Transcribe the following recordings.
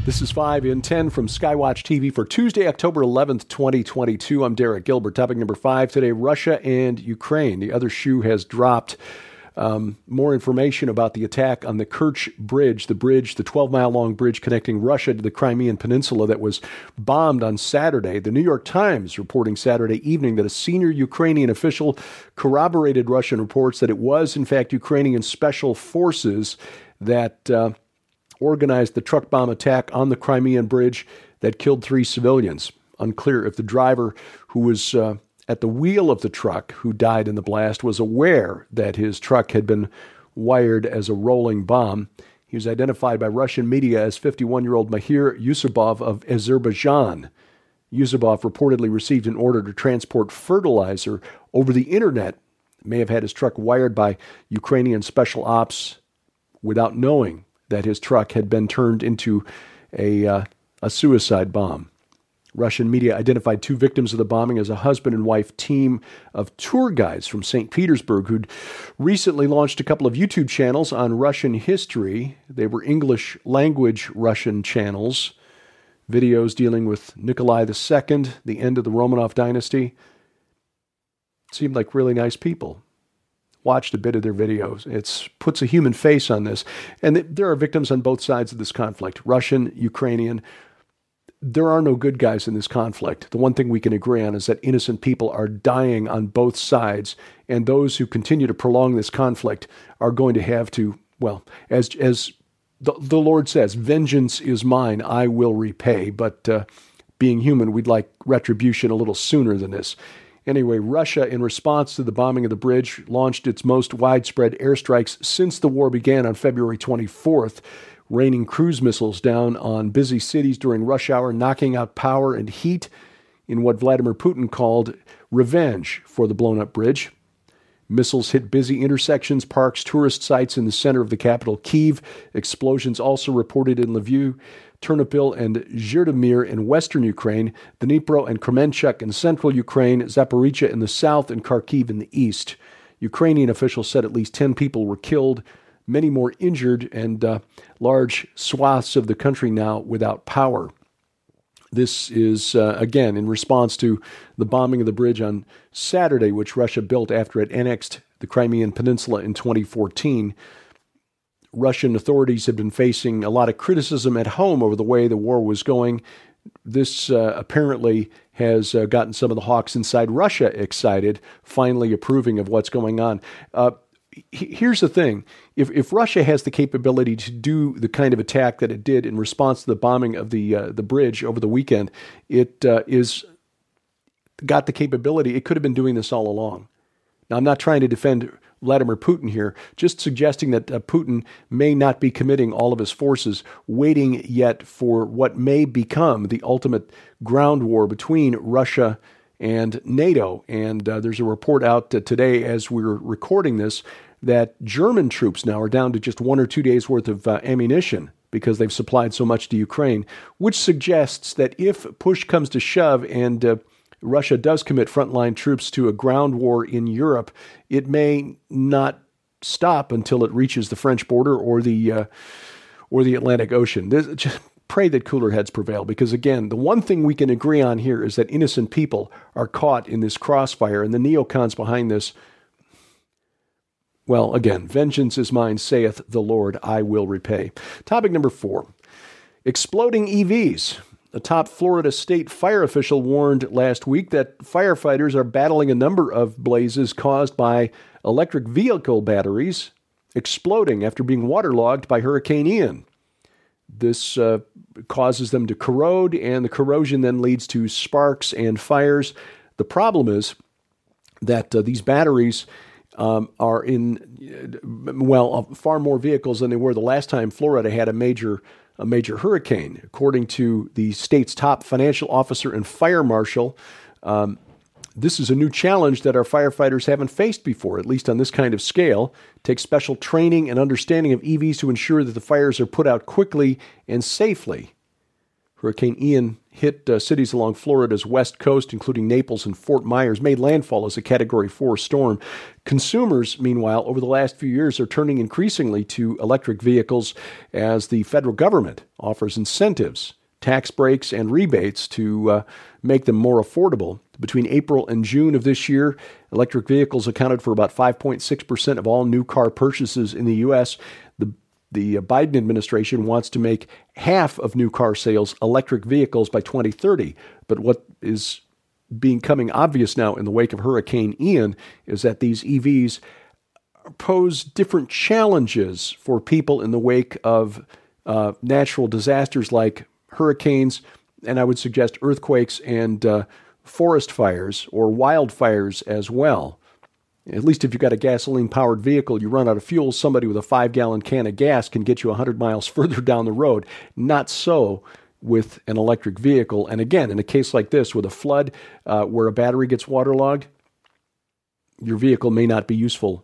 This is 5 in 10 from Skywatch TV for Tuesday, October 11th, 2022. I'm Derek Gilbert. Topic number 5 today, Russia and Ukraine. The other shoe has dropped. More information about the attack on the Kerch Bridge, the 12-mile-long bridge connecting Russia to the Crimean Peninsula that was bombed on Saturday. The New York Times reporting Saturday evening that a senior Ukrainian official corroborated Russian reports that it was, in fact, Ukrainian special forces that organized the truck bomb attack on the Crimean Bridge that killed 3 civilians. Unclear if the driver who was at the wheel of the truck who died in the blast was aware that his truck had been wired as a rolling bomb. He was identified by Russian media as 51-year-old Mahir Yusubov of Azerbaijan. Yusubov reportedly received an order to transport fertilizer over the internet. May have had his truck wired by Ukrainian special ops without knowing that his truck had been turned into a suicide bomb. Russian media identified 2 victims of the bombing as a husband and wife team of tour guides from St. Petersburg who'd recently launched a couple of YouTube channels on Russian history. They were English language Russian channels, videos dealing with Nikolai II, the end of the Romanov dynasty. Seemed like really nice people. Watched a bit of their videos. It puts a human face on this. And there are victims on both sides of this conflict, Russian, Ukrainian. There are no good guys in this conflict. The one thing we can agree on is that innocent people are dying on both sides, and those who continue to prolong this conflict are going to have to, well, as the Lord says, vengeance is mine, I will repay. But being human, we'd like retribution a little sooner than this. Anyway, Russia, in response to the bombing of the bridge, launched its most widespread airstrikes since the war began on February 24th, raining cruise missiles down on busy cities during rush hour, knocking out power and heat in what Vladimir Putin called revenge for the blown-up bridge. Missiles hit busy intersections, parks, tourist sites in the center of the capital, Kyiv. Explosions also reported in Lviv, Ternopil, and Zhytomyr in western Ukraine, Dnipro and Kremenchuk in central Ukraine, Zaporizhzhia in the south, and Kharkiv in the east. Ukrainian officials said at least 10 people were killed, many more injured, and large swaths of the country now without power. This is, again, in response to the bombing of the bridge on Saturday, which Russia built after it annexed the Crimean Peninsula in 2014. Russian authorities have been facing a lot of criticism at home over the way the war was going. This apparently has gotten some of the hawks inside Russia excited, finally approving of what's going on. Here's the thing. If Russia has the capability to do the kind of attack that it did in response to the bombing of the bridge over the weekend, it is got the capability. It could have been doing this all along. Now, I'm not trying to defend Vladimir Putin here, just suggesting that Putin may not be committing all of his forces, waiting yet for what may become the ultimate ground war between Russia and NATO. And there's a report out today as we're recording this that German troops now are down to just 1 or 2 days worth of ammunition because they've supplied so much to Ukraine, which suggests that if push comes to shove and Russia does commit frontline troops to a ground war in Europe, it may not stop until it reaches the French border or the Atlantic Ocean. Just pray that cooler heads prevail, because again, the one thing we can agree on here is that innocent people are caught in this crossfire, and the neocons behind this, well, again, vengeance is mine, saith the Lord, I will repay. Topic number 4, exploding EVs. A top Florida state fire official warned last week that firefighters are battling a number of blazes caused by electric vehicle batteries exploding after being waterlogged by Hurricane Ian. This causes them to corrode, and the corrosion then leads to sparks and fires. The problem is that these batteries are in, far more vehicles than they were the last time Florida had a major hurricane. According to the state's top financial officer and fire marshal, this is a new challenge that our firefighters haven't faced before, at least on this kind of scale. It takes special training and understanding of EVs to ensure that the fires are put out quickly and safely. Hurricane Ian hit cities along Florida's west coast, including Naples and Fort Myers, made landfall as a Category 4 storm. Consumers, meanwhile, over the last few years are turning increasingly to electric vehicles as the federal government offers incentives, tax breaks, and rebates to make them more affordable. Between April and June of this year, electric vehicles accounted for about 5.6% of all new car purchases in the U.S. The Biden administration wants to make half of new car sales electric vehicles by 2030. But what is becoming obvious now in the wake of Hurricane Ian is that these EVs pose different challenges for people in the wake of natural disasters like hurricanes, and I would suggest earthquakes and forest fires or wildfires as well. At least if you've got a gasoline-powered vehicle, you run out of fuel, somebody with a 5-gallon can of gas can get you 100 miles further down the road. Not so with an electric vehicle. And again, in a case like this, with a flood where a battery gets waterlogged, your vehicle may not be usable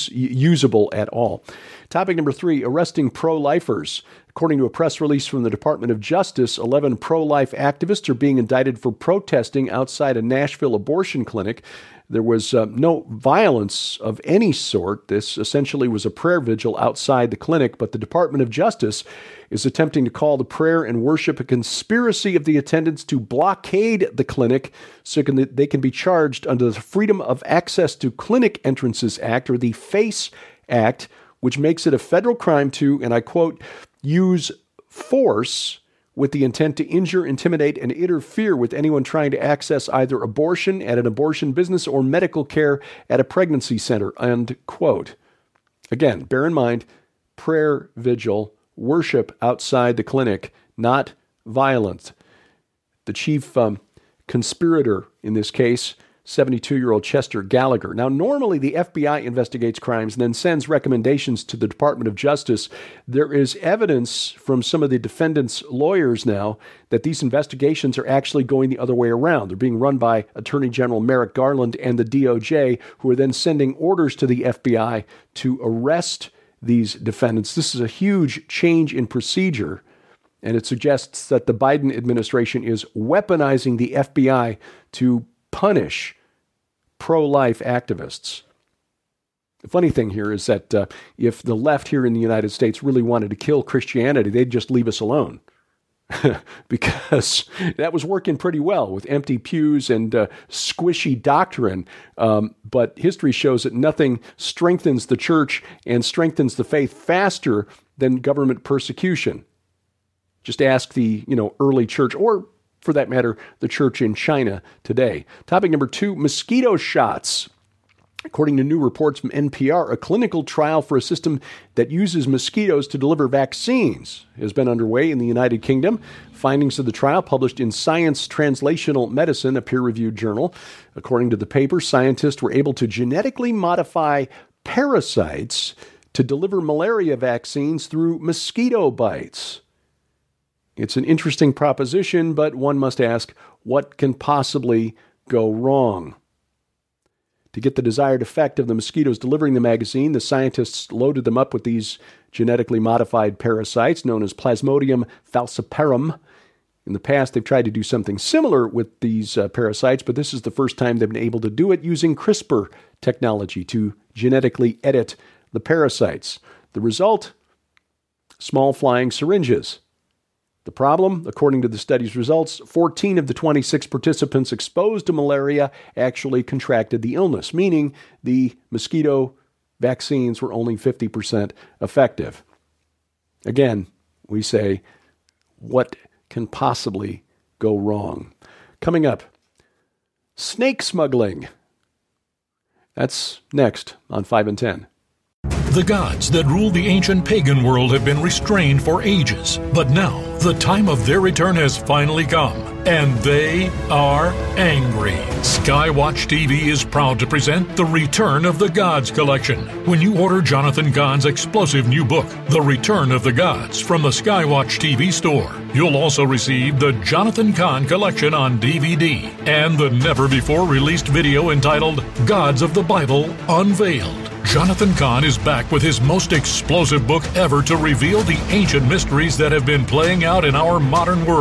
at all. Topic number 3, arresting pro-lifers. According to a press release from the Department of Justice, 11 pro-life activists are being indicted for protesting outside a Nashville abortion clinic. There was no violence of any sort. This essentially was a prayer vigil outside the clinic, but the Department of Justice is attempting to call the prayer and worship a conspiracy of the attendants to blockade the clinic so they can be charged under the Freedom of Access to Clinic Entrances Act, or the FACE Act, which makes it a federal crime to, and I quote, use force with the intent to injure, intimidate, and interfere with anyone trying to access either abortion at an abortion business or medical care at a pregnancy center, end quote. Again, bear in mind, prayer vigil, worship outside the clinic, not violence. The chief conspirator in this case, 72-year-old Chester Gallagher. Now, normally the FBI investigates crimes and then sends recommendations to the Department of Justice. There is evidence from some of the defendants' lawyers now that these investigations are actually going the other way around. They're being run by Attorney General Merrick Garland and the DOJ, who are then sending orders to the FBI to arrest these defendants. This is a huge change in procedure, and it suggests that the Biden administration is weaponizing the FBI to punish pro-life activists. The funny thing here is that if the left here in the United States really wanted to kill Christianity, they'd just leave us alone. Because that was working pretty well with empty pews and squishy doctrine. But history shows that nothing strengthens the church and strengthens the faith faster than government persecution. Just ask the early church, or for that matter, the church in China today. Topic number 2, mosquito shots. According to new reports from NPR, a clinical trial for a system that uses mosquitoes to deliver vaccines has been underway in the United Kingdom. Findings of the trial published in Science Translational Medicine, a peer-reviewed journal. According to the paper, scientists were able to genetically modify parasites to deliver malaria vaccines through mosquito bites. It's an interesting proposition, but one must ask, what can possibly go wrong? To get the desired effect of the mosquitoes delivering the magazine, the scientists loaded them up with these genetically modified parasites known as Plasmodium falciparum. In the past, they've tried to do something similar with these parasites, but this is the first time they've been able to do it using CRISPR technology to genetically edit the parasites. The result? Small flying syringes. The problem, according to the study's results, 14 of the 26 participants exposed to malaria actually contracted the illness, meaning the mosquito vaccines were only 50% effective. Again, we say, what can possibly go wrong? Coming up, snake smuggling. That's next on 5 and 10. The gods that ruled the ancient pagan world have been restrained for ages, but now the time of their return has finally come, and they are angry. Skywatch TV is proud to present the Return of the Gods collection. When you order Jonathan Cahn's explosive new book, The Return of the Gods, from the Skywatch TV store, you'll also receive the Jonathan Cahn collection on DVD and the never-before-released video entitled Gods of the Bible Unveiled. Jonathan Cahn is back with his most explosive book ever to reveal the ancient mysteries that have been playing out in our modern world.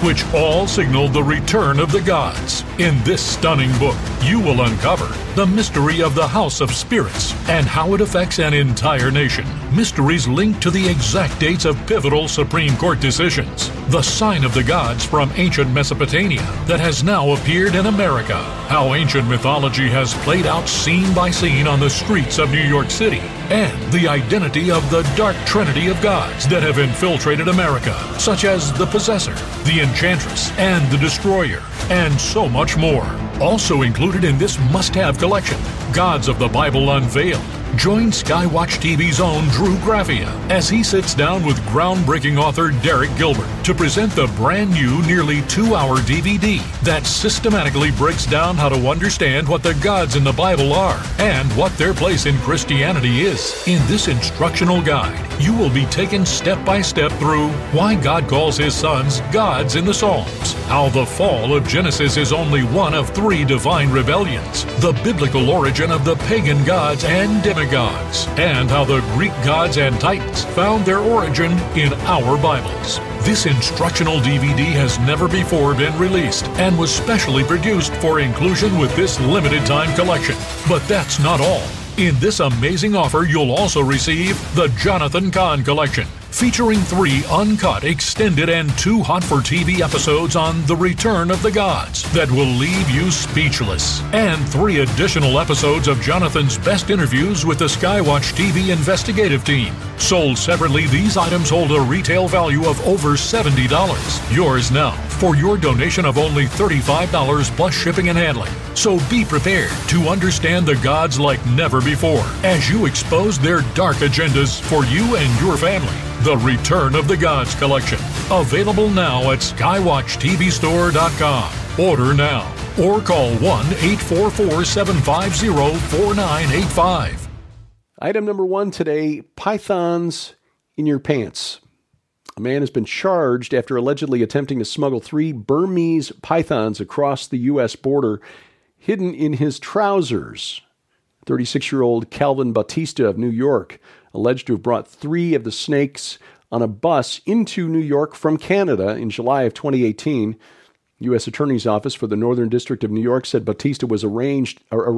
which all signal the return of the gods. In this stunning book, you will uncover the mystery of the House of Spirits and how it affects an entire nation. Mysteries linked to the exact dates of pivotal Supreme Court decisions. The sign of the gods from ancient Mesopotamia that has now appeared in America. How ancient mythology has played out scene by scene on the streets of New York City. And the identity of the dark trinity of gods that have infiltrated America, such as the Possessor, the Enchantress, and the Destroyer, and so much more. Also included in this must-have collection, Gods of the Bible Unveiled. Join Skywatch TV's own Drew Graffia as he sits down with groundbreaking author Derek Gilbert to present the brand new, nearly 2-hour DVD that systematically breaks down how to understand what the gods in the Bible are and what their place in Christianity is. In this instructional guide, you will be taken step by step through why God calls his sons gods in the Psalms, how the fall of Genesis is only one of 3 divine rebellions, the biblical origin of the pagan gods and demigods, and how the Greek gods and titans found their origin in our Bibles. This instructional DVD has never before been released and was specially produced for inclusion with this limited time collection. But that's not all. In this amazing offer, you'll also receive the Jonathan Cahn Collection, featuring 3 uncut, extended, and 2 hot-for-TV episodes on the return of the gods that will leave you speechless, and 3 additional episodes of Jonathan's best interviews with the Skywatch TV investigative team. Sold separately, these items hold a retail value of over $70. Yours now for your donation of only $35 plus shipping and handling. So be prepared to understand the gods like never before as you expose their dark agendas for you and your family. The Return of the Gods Collection. Available now at SkywatchTVStore.com. Order now or call 1-844-750-4985. Item number 1 today, pythons in your pants. A man has been charged after allegedly attempting to smuggle 3 Burmese pythons across the U.S. border hidden in his trousers. 36-year-old Calvin Bautista of New York alleged to have brought 3 of the snakes on a bus into New York from Canada in July of 2018. U.S. Attorney's Office for the Northern District of New York said Bautista was arraigned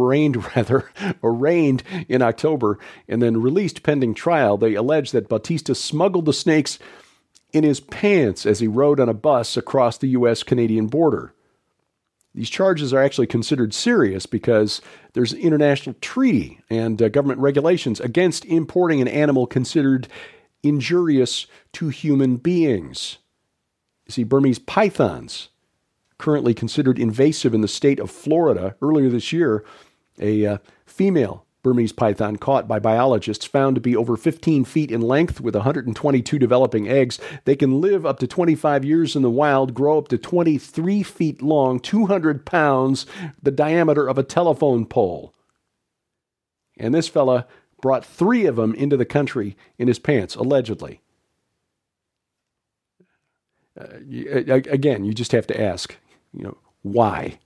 in October and then released pending trial. They allege that Bautista smuggled the snakes in his pants as he rode on a bus across the U.S.-Canadian border. These charges are actually considered serious because there's an international treaty and government regulations against importing an animal considered injurious to human beings. You see, Burmese pythons, currently considered invasive in the state of Florida. Earlier this year, a female Burmese python caught by biologists found to be over 15 feet in length with 122 developing eggs. They can live up to 25 years in the wild, grow up to 23 feet long, 200 pounds, the diameter of a telephone pole. And this fella brought 3 of them into the country in his pants, allegedly. Again, you just have to ask, why?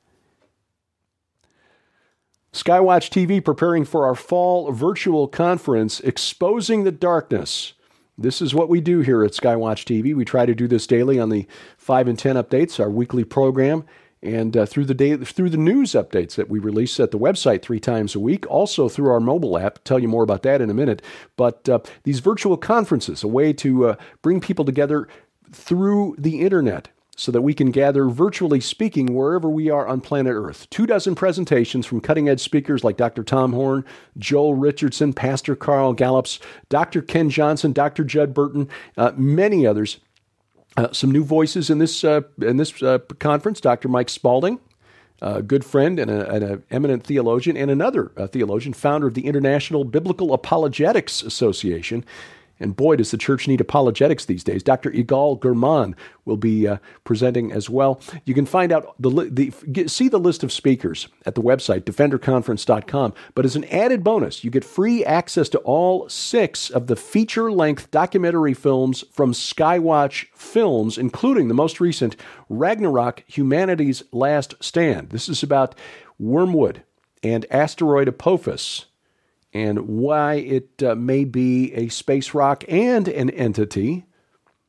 Skywatch TV preparing for our fall virtual conference, Exposing the Darkness. This is what we do here at Skywatch TV. We try to do this daily on the 5 and 10 updates, our weekly program, and through the news updates that we release at the website 3 times a week, also through our mobile app. I'll tell you more about that in a minute. But these virtual conferences, a way to bring people together through the internet, so that we can gather, virtually speaking, wherever we are on planet Earth. 24 presentations from cutting-edge speakers like Dr. Tom Horn, Joel Richardson, Pastor Carl Gallups, Dr. Ken Johnson, Dr. Judd Burton, many others. Some new voices in this conference, Dr. Mike Spalding, a good friend and an eminent theologian, and another theologian, founder of the International Biblical Apologetics Association. And boy, does the church need apologetics these days. Dr. Igal Gurman will be presenting as well. You can find out see the list of speakers at the website, defenderconference.com. But as an added bonus, you get free access to all 6 of the feature-length documentary films from Skywatch Films, including the most recent Ragnarok, Humanity's Last Stand. This is about Wormwood and asteroid Apophis, and why it may be a space rock and an entity.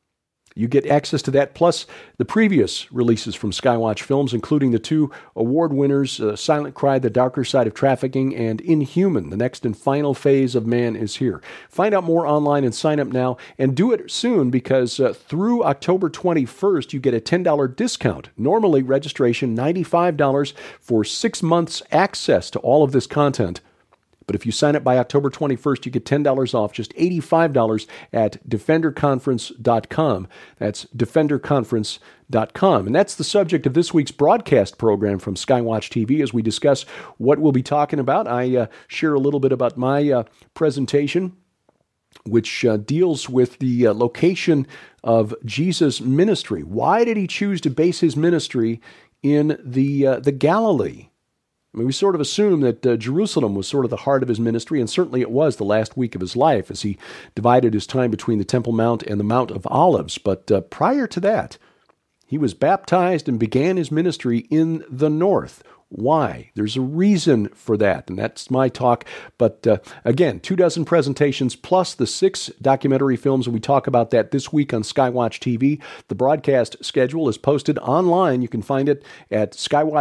You get access to that, plus the previous releases from Skywatch Films, including the 2 award winners, Silent Cry, The Darker Side of Trafficking, and Inhuman, The Next and Final Phase of Man is Here. Find out more online and sign up now, and do it soon, because through October 21st, you get a $10 discount. Normally, registration $95 for 6 months access to all of this content. But if you sign up by October 21st, you get $10 off, just $85 at DefenderConference.com. That's DefenderConference.com. And that's the subject of this week's broadcast program from Skywatch TV as we discuss what we'll be talking about. I share a little bit about my presentation, which deals with the location of Jesus' ministry. Why did he choose to base his ministry in the Galilee? I mean, we sort of assume that Jerusalem was sort of the heart of his ministry, and certainly it was the last week of his life as he divided his time between the Temple Mount and the Mount of Olives. But prior to that, he was baptized and began his ministry in the north. Why? There's a reason for that, and that's my talk. But again, 24 presentations plus the 6 documentary films, and we talk about that this week on Skywatch TV. The broadcast schedule is posted online. You can find it at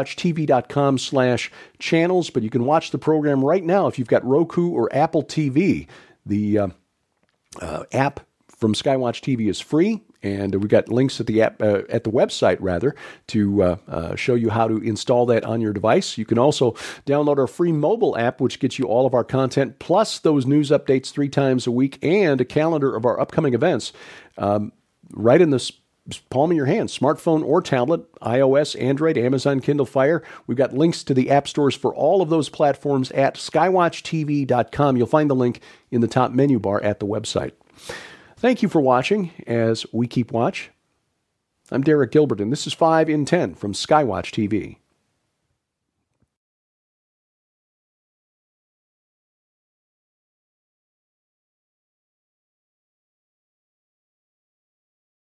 skywatchtv.com/channels, but you can watch the program right now if you've got Roku or Apple TV. The app from Skywatch TV is free. And we've got links at the app, at the website, rather, to show you how to install that on your device. You can also download our free mobile app, which gets you all of our content, plus those news updates 3 times a week, and a calendar of our upcoming events right in the palm of your hand, smartphone or tablet, iOS, Android, Amazon Kindle Fire. We've got links to the app stores for all of those platforms at skywatchtv.com. You'll find the link in the top menu bar at the website. Thank you for watching as we keep watch. I'm Derek Gilbert, and this is 5 in 10 from Skywatch TV.